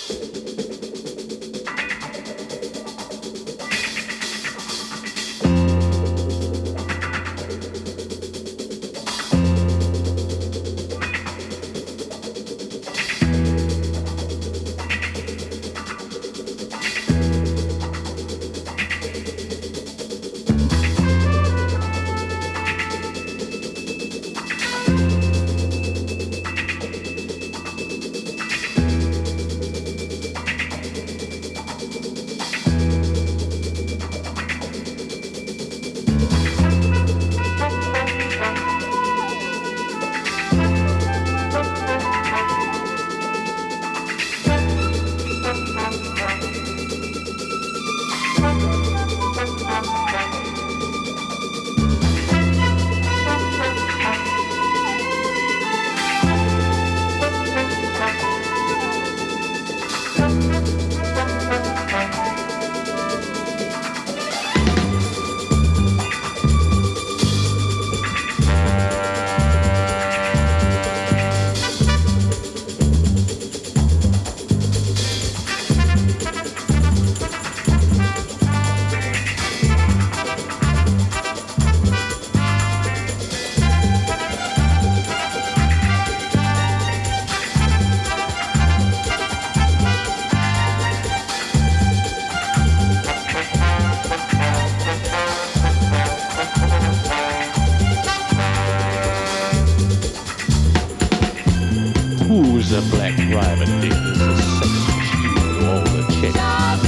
Who's a black private dick? Is a sex machine with all the chicks.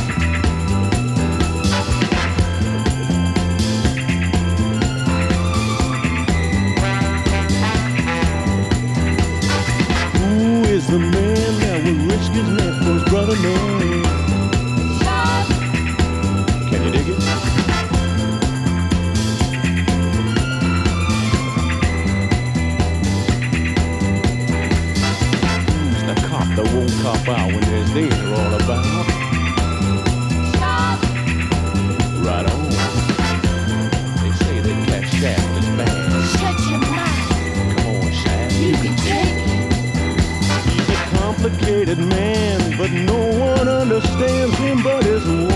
Who is the man that would risk his neck for his brother man? Can you dig it? That won't cop out when there's danger all about. Right on. They say that Cat Shaft is bad. Shut your mouth. Come on, Shaft. You can take it. He's a complicated man, but no one understands him but his wife.